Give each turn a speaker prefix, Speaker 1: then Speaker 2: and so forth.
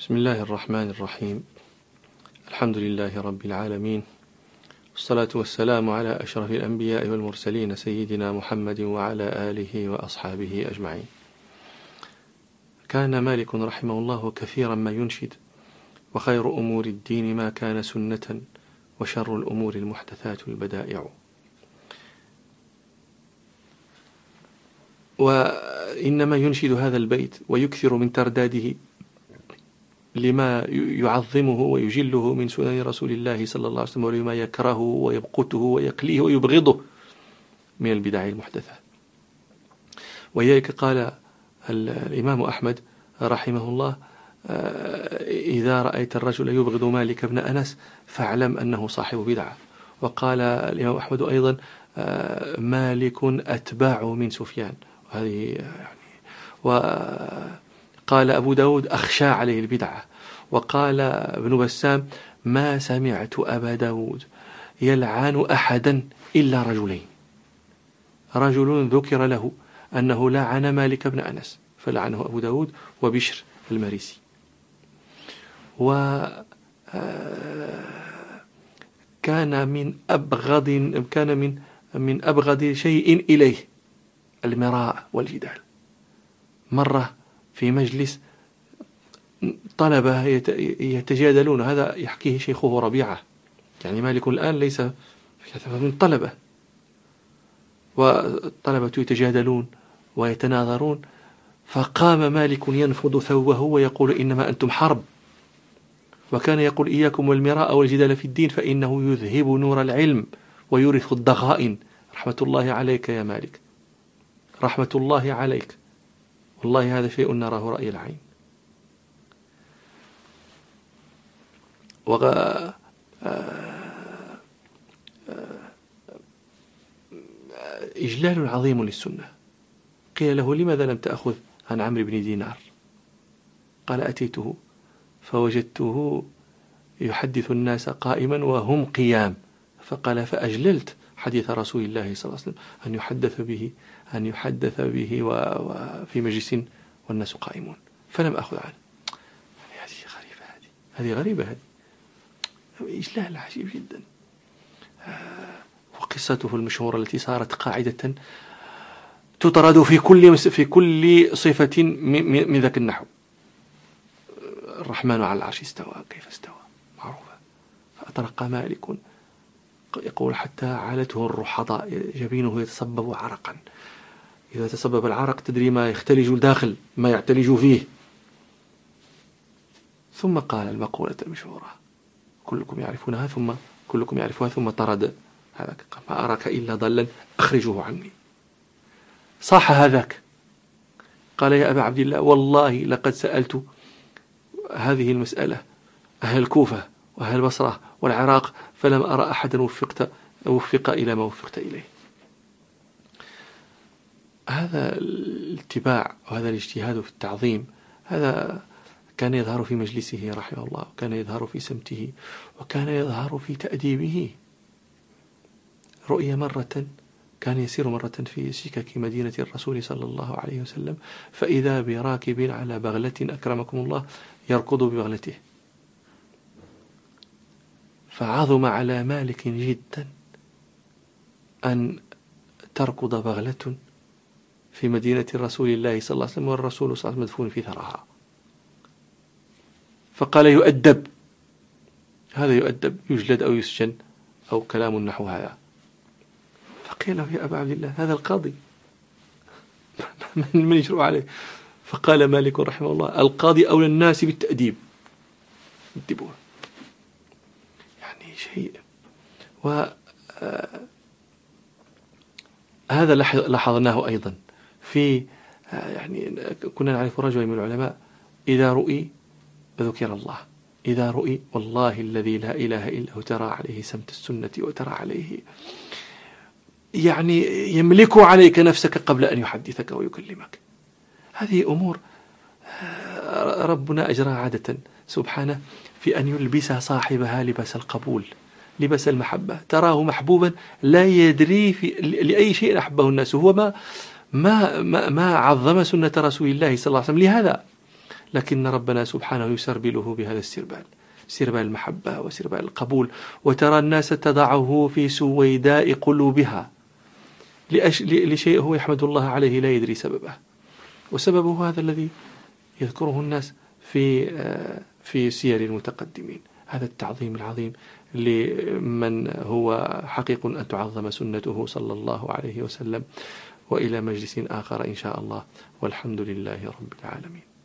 Speaker 1: بسم الله الرحمن الرحيم. الحمد لله رب العالمين، والصلاة والسلام على أشرف الأنبياء والمرسلين سيدنا محمد وعلى آله وأصحابه أجمعين. كان مالك رحمه الله كثيرا ما ينشد: وخير أمور الدين ما كان سنة، وشر الأمور المحدثات البدائع. وإنما ينشد هذا البيت ويكثر من ترداده لما يعظمه ويجله من سنن رسول الله صلى الله عليه وسلم، ولما يكرهه ويبقته ويقليه ويبغضه من البدع المحدثة. وإياك قال الإمام أحمد رحمه الله: إذا رأيت الرجل يبغض مالك بن أنس فاعلم أنه صاحب بدعة. وقال الإمام أحمد أيضا: مالك أتباع من سفيان. وهذه يعني وقال أبو داود: أخشى عليه البدعة. وقال ابن بسام: ما سمعت أبا داود يلعن أحدا إلا رجلين: رجل ذكر له أنه لعن مالك بن أنس فلعنه أبو داود، وبشر المريسي. وكان من أبغض شيء إليه المراء والجدال. مرة في مجلس طلبة يتجادلون، هذا يحكيه شيخه ربيعة، يعني مالك الآن ليس من طلبة، والطلبة يتجادلون ويتناظرون، فقام مالك ينفض ثوبه ويقول: إنما أنتم حرب. وكان يقول: إياكم والمراء والجدال في الدين فإنه يذهب نور العلم ويورث الضغائن. رحمة الله عليك يا مالك، رحمة الله عليك، والله هذا شيء نراه رأي العين. إجلال عظيم للسنة. قيل له: لماذا لم تأخذ عن عمرو بن دينار؟ قال: أتيته فوجدته يحدث الناس قائما وهم قيام، فقال: فأجللت حديث رسول الله صلى الله عليه وسلم أن يحدث به وفي مجلس والناس قائمون، فلم أخذ عنه. هذه غريبة، هذه إجلال عجيب جدا. وقصته المشهورة التي صارت قاعدة تطرد في كل صفة من ذاك النحو: الرحمن على العرش استوى، كيف استوى؟ معروفة. فأطرق مالك يقول: حتى عالته الرحضاء، جبينه يتصبب عرقا. إذا تصبب العرق تدري ما يختلج الداخل، ما يعتلج فيه. ثم قال المقولة المشهورة كلكم يعرفها، ثم طرد هذاك: ما أراك إلا ضلا أخرجه عني. صاح هذاك، قال: يا أبا عبد الله، والله لقد سألت هذه المسألة أهل الكوفة وأهل البصرة والعراق فلم أرى أحدا وفق إلى ما وفقت إليه. هذا الاتباع وهذا الاجتهاد في التعظيم، هذا كان يظهر في مجلسه رحمه الله، وكان يظهر في سمته، وكان يظهر في تأديبه. رؤيا مرة كان يسير مرة في سكك مدينة الرسول صلى الله عليه وسلم، فإذا براكب على بغلة أكرمكم الله يركض ببغلته، فعظم على مالك جدا أن تركض بغلة في مدينة رسول الله صلى الله عليه وسلم والرسول صلى الله عليه وسلم مدفون في ثراها. فقال: يؤدب، هذا يؤدب، يجلد أو يسجن أو كلام نحو هذا. فقيل له: يا أبا عبد الله، هذا القاضي من يجرؤ عليه؟ فقال مالك رحمه الله: القاضي أولى الناس بالتأديب، يؤدبوه، يعني شيء. هذا لاحظناه أيضا في يعني كنا نعرف رجلا من العلماء إذا رؤي ذكر الله، إذا رؤي والله الذي لا إله إلا هو ترى عليه سمت السنة، وترى عليه يعني يملك عليك نفسك قبل أن يحدثك ويكلمك. هذه أمور ربنا أجرى عادة سبحانه في أن يلبس صاحبها لباس القبول، لباس المحبة. تراه محبوبا لا يدري لأي شيء أحبه الناس. هو ما عظم سنة رسول الله صلى الله عليه وسلم لكن ربنا سبحانه يسربله بهذا السربال، سربال المحبة وسربال القبول. وترى الناس تضعه في سويداء قلوبها لشيء هو يحمد الله عليه لا يدري سببه، وسببه هذا الذي يذكره الناس في سير المتقدمين، هذا التعظيم العظيم لمن هو حقيق أن تعظم سنته صلى الله عليه وسلم. وإلى مجلس آخر إن شاء الله، والحمد لله رب العالمين.